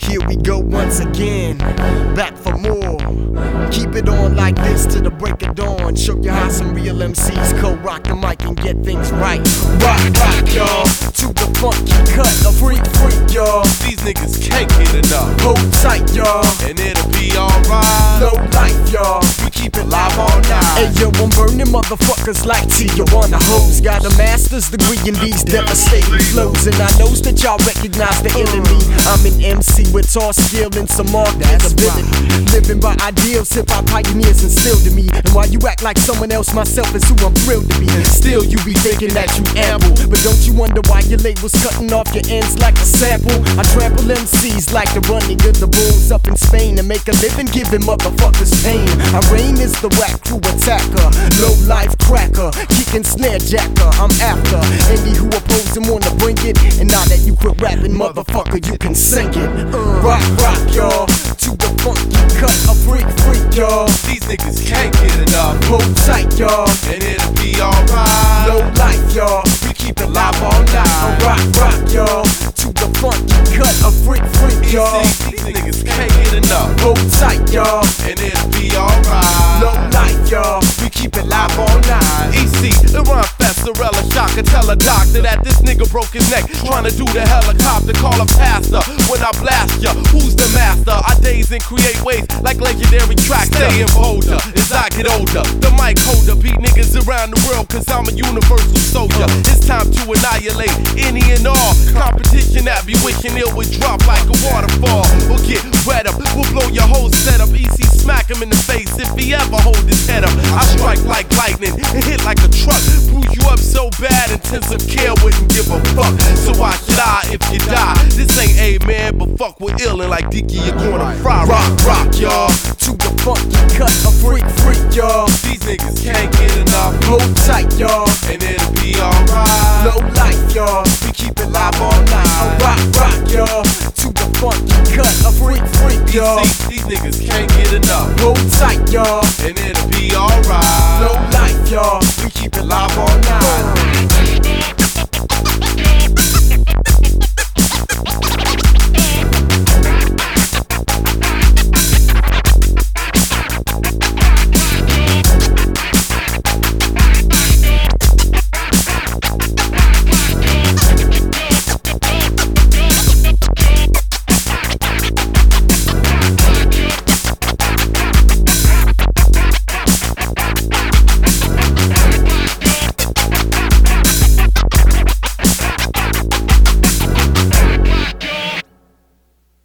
Here we go once again, back for more. Keep it on like this till the break of dawn. Show you how some real MCs co-rock the mic and get things right. Rock, rock, y'all, to the funky cut. A freak, y'all. These niggas can't get enough. Hold tight, y'all, And it'll be alright. low life, y'all. We keep it live all night. Hey yo, I'm burning motherfuckers like Tijuana hoes. Got a master's degree in these devastating flows, and I knows that y'all recognize the enemy. I'm an MC with all skill and some marketability. Living by ideals hip-hop pioneers instilled to me. And while you act like someone else, myself is who I'm thrilled to be. Still you be thinking that you ample, but don't you wonder why your label's cutting off your ends like a sample? I trample MCs like the running of the bulls up in Spain and make a living giving motherfuckers pain. I reign is the rap crew attacker, low life cracker, kicking snare jacker. I'm after any who oppose and wanna bring it. And now that you quit rapping, motherfucker, you can sing it. Rock, rock, y'all, to the funky cut. A freak, y'all. These niggas can't get enough. Hold tight, y'all, And it'll be alright. low life, y'all. We keep it live all night. Rock, rock, y'all, to the funky cut. A freak, y'all. These niggas can't get enough. Hold tight, y'all, And it'll be alright. low life, y'all. We keep it live all night. EC, Iran Festarella shocker. Tell a doctor that this nigga broke his neck trying to do the helicopter. Call a pastor when I blast ya. Who's the master? I daze and create waves like legendary tracks. Staying bolder as I get older. The mic holder beat niggas around the world cause I'm a universal soldier. It's time to annihilate any and all competition that be wishing it would drop like a waterfall or get wet up. We'll blow your whole setup. EC smack him in the face if he ever hold his head up. I strike like lightning and hit like a truck. Bruise you up so bad, intensive care wouldn't give a fuck. So why should I if you die? This ain't A-man, but fuck with illin' like Dicky, you're gonna fry. Rock, rock, y'all, to the funky cut. A freak, y'all. These niggas can't get enough. Hold tight, y'all, And it'll be alright. low life, y'all. We keep it live all night. Rock, rock, y'all, to the funky cut. A freak, y'all. These niggas can't get enough. Hold tight, y'all, And it'll be alright.